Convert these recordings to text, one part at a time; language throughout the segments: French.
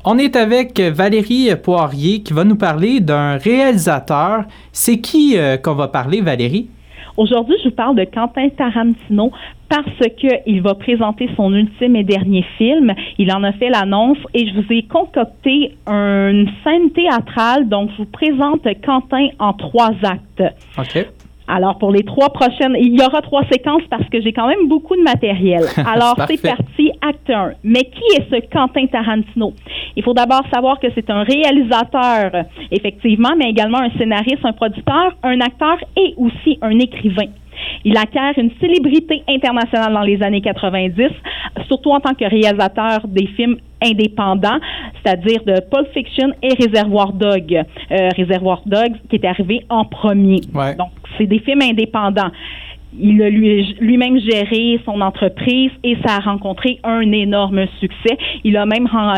On est avec Valérie Poirier qui va nous parler d'un réalisateur. C'est qui qu'on va parler, Valérie? Aujourd'hui, je vous parle de Quentin Tarantino parce qu'il va présenter son ultime et dernier film. Il en a fait l'annonce et je vous ai concocté une scène théâtrale. Donc, je vous présente Quentin en 3 actes. OK. Alors, pour les 3 prochaines, il y aura 3 séquences parce que j'ai quand même beaucoup de matériel. Alors, c'est parti, acte 1. Mais qui est ce Quentin Tarantino? Il faut d'abord savoir que c'est un réalisateur, effectivement, mais également un scénariste, un producteur, un acteur et aussi un écrivain. Il acquiert une célébrité internationale dans les années 90, surtout en tant que réalisateur des films indépendants, c'est-à-dire de Pulp Fiction et Reservoir Dogs. Reservoir Dogs qui est arrivé en premier. Ouais. Donc, c'est des films indépendants. Il a lui-même géré son entreprise et ça a rencontré un énorme succès. Il a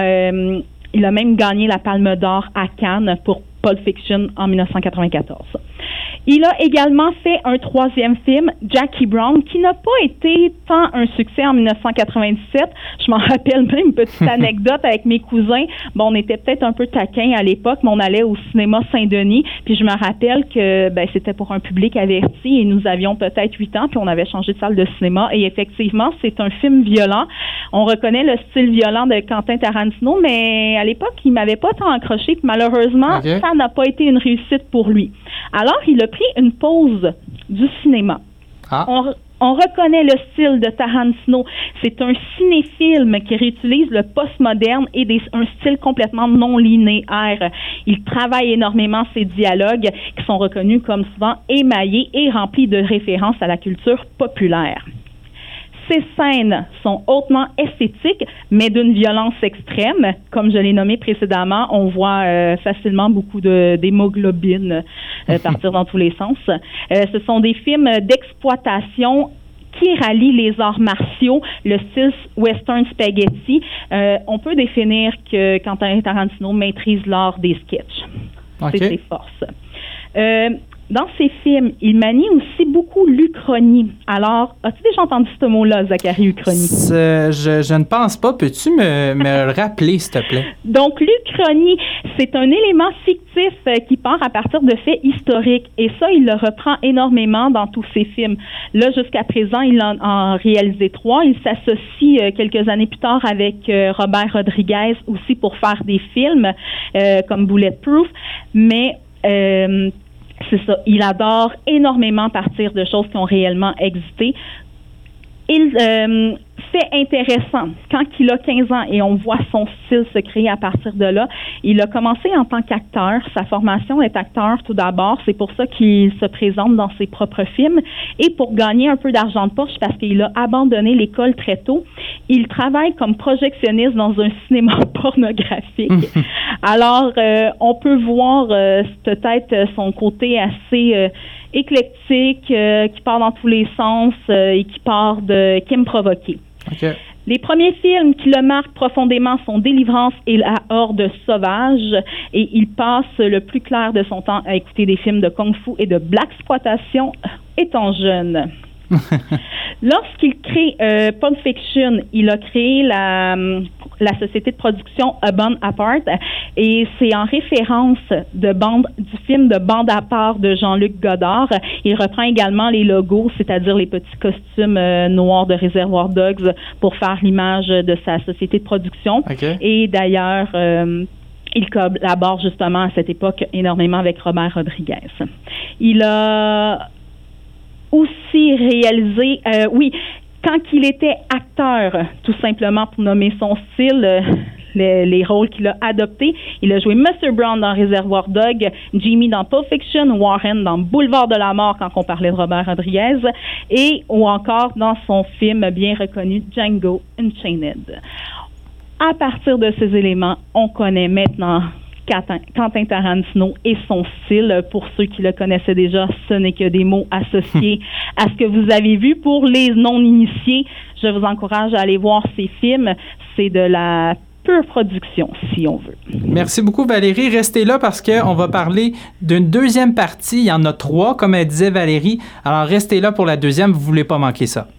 même gagné la Palme d'Or à Cannes pour Pulp Fiction en 1994. Il a également fait un 3e film, Jackie Brown, qui n'a pas été tant un succès en 1997. Je m'en rappelle même une petite anecdote avec mes cousins. Bon, on était peut-être un peu taquins à l'époque, mais on allait au cinéma Saint-Denis. Puis je me rappelle que c'était pour un public averti et nous avions peut-être 8 ans, puis on avait changé de salle de cinéma. Et effectivement, c'est un film violent. On reconnaît le style violent de Quentin Tarantino, mais à l'époque, il m'avait pas tant accroché. Puis malheureusement, ça n'a pas été une réussite pour lui. Alors, il a pris une pause du cinéma. Ah. On reconnaît le style de Tarantino. C'est un cinéfilm qui réutilise le postmoderne et un style complètement non linéaire. Il travaille énormément ses dialogues qui sont reconnus comme souvent émaillés et remplis de références à la culture populaire. Ces scènes sont hautement esthétiques, mais d'une violence extrême. Comme je l'ai nommé précédemment, on voit facilement beaucoup d'hémoglobine partir dans tous les sens. Ce sont des films d'exploitation qui rallient les arts martiaux, le style western spaghetti. On peut définir que Quentin Tarantino maîtrise l'art des sketchs. Okay. C'est ses forces. Dans ses films, il manie aussi beaucoup l'Uchronie. Alors, as-tu déjà entendu ce mot-là, Zachary, Uchronie? Je ne pense pas. Peux-tu me le rappeler, s'il te plaît? Donc, l'Uchronie, c'est un élément fictif qui part à partir de faits historiques. Et ça, il le reprend énormément dans tous ses films. Là, jusqu'à présent, il en a réalisé 3. Il s'associe quelques années plus tard avec Robert Rodriguez aussi pour faire des films comme Bulletproof. Mais... c'est ça. Il adore énormément partir de choses qui ont réellement existé. Fait intéressant, quand il a 15 ans et on voit son style se créer à partir de là, il a commencé en tant qu'acteur. Sa formation est acteur tout d'abord. C'est pour ça qu'il se présente dans ses propres films. Et pour gagner un peu d'argent de poche, parce qu'il a abandonné l'école très tôt, il travaille comme projectionniste dans un cinéma pornographique. Alors, on peut voir peut-être son côté assez... éclectique, qui part dans tous les sens et qui aime provoquer. Okay. Les premiers films qui le marquent profondément sont Délivrance et La Horde sauvage, et il passe le plus clair de son temps à écouter des films de kung-fu et de blaxploitation étant jeune. Lorsqu'il crée Pulp Fiction, il a créé la société de production A Band Apart, et c'est en référence du film de Bande à part de Jean-Luc Godard. Il reprend également les logos, c'est-à-dire les petits costumes noirs de Reservoir Dogs pour faire l'image de sa société de production. Okay. Et d'ailleurs, il collabore justement à cette époque énormément avec Robert Rodriguez. Il a aussi réalisé, quand il était acteur, tout simplement pour nommer son style, les rôles qu'il a adoptés, il a joué Mr. Brown dans Reservoir Dogs, Jimmy dans Pulp Fiction, Warren dans Boulevard de la Mort quand on parlait de Robert Rodriguez, ou encore dans son film bien reconnu Django Unchained. À partir de ces éléments, on connaît maintenant Quentin Tarantino et son style. Pour ceux qui le connaissaient déjà, ce n'est que des mots associés à ce que vous avez vu. Pour les non-initiés, je vous encourage à aller voir ces films. C'est de la pure production, si on veut. Merci beaucoup, Valérie. Restez là parce qu'on va parler d'une deuxième partie. Il y en a 3, comme elle disait Valérie. Alors, restez là pour la deuxième. Vous ne voulez pas manquer ça.